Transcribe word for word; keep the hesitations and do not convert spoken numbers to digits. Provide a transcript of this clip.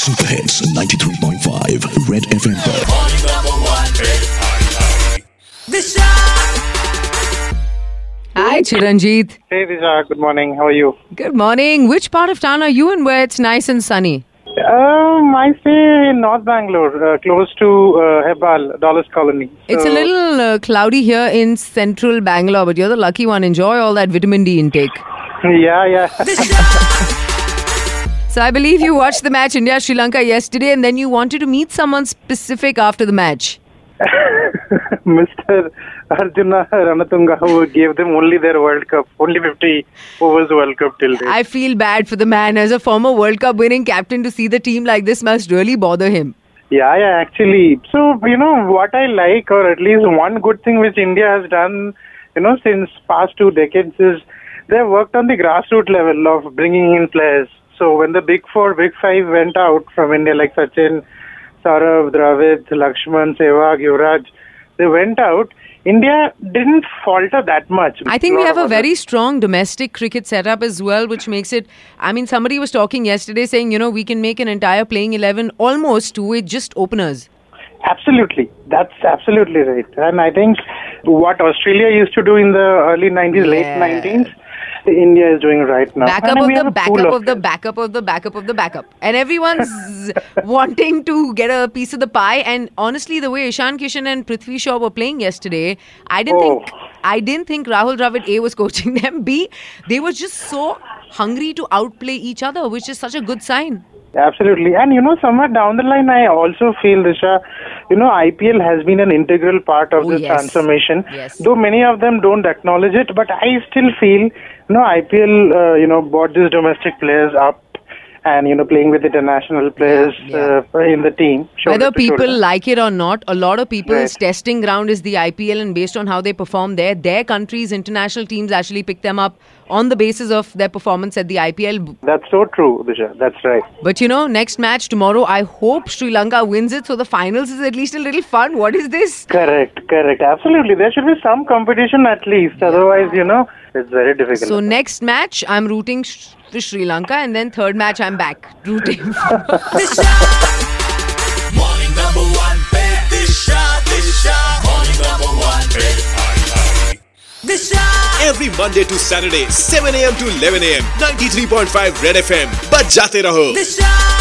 Super Hits ninety-three point five Red F M पर Hi, Chiranjeet. Hey Disha, good morning. How are you? Good morning. Which part of town are you in where it's nice and sunny? Um, I stay in North Bangalore, uh, close to uh, Hebbal, Dollars Colony. It's a So- little uh, cloudy here in central Bangalore, but you're the lucky one. Enjoy all that vitamin D intake. Yeah, yeah. So I believe you watched the match India-Sri Lanka yesterday and then you wanted to meet someone specific after the match. Mister Arjuna Ranatunga, who gave them only their World Cup, only fifty overs World Cup till date. I feel bad for the man. As a former World Cup winning captain, to see the team like this must really bother him. Yeah, yeah, actually. So, you know, what I like, or at least one good thing which India has done, you know, since past two decades is they've worked on the grassroots level of bringing in players. So when the big four, big five went out from India, like Sachin, Saurav, Dravid, Lakshman, Sehwag, Yuvraj, they went out. India didn't falter that much. I think we Lot have of a other- very strong domestic cricket setup as well, which makes it... I mean, somebody was talking yesterday saying, you know, we can make an entire playing eleven almost with just openers. Absolutely. That's absolutely right. And I think what Australia used to do in the early nineties, Yeah. late nineties, India is doing right now. Backup And of we have the a pool backup of the players. backup of the backup of the backup. And everyone's wanting to get a piece of the pie. And honestly, the way Ishan Kishan and Prithvi Shaw were playing yesterday, I didn't Oh. think I didn't think Rahul Dravid A was coaching them. B, they were just so hungry to outplay each other, which is such a good sign. Absolutely. And you know, somewhere down the line, I also feel, Disha, you know, I P L has been an integral part of Oh, this yes. transformation. Yes. Though many of them don't acknowledge it, but I still feel, you know, I P L, uh, you know, brought these domestic players up and, you know, playing with international players Yeah, Uh, in the team. shoulder Whether to people shoulder. like it or not, a lot of people's Right. testing ground is the I P L, and based on how they perform there, their countries' international teams actually pick them up on the basis of their performance at the I P L. That's so true, Disha. That's right. But you know, next match tomorrow, I hope Sri Lanka wins it, so the finals is at least a little fun. What is this? Correct, correct. Absolutely. There should be some competition at least. Otherwise, you know, it's very difficult. So next match, I'm rooting sh- for Sri Lanka, and then third match, I'm back rooting. Morning number one, bet Disha, Disha. Morning number one, bet Disha. Every Monday to Saturday, seven a.m. to eleven a.m. ninety-three point five Red F M. बजाते रहो.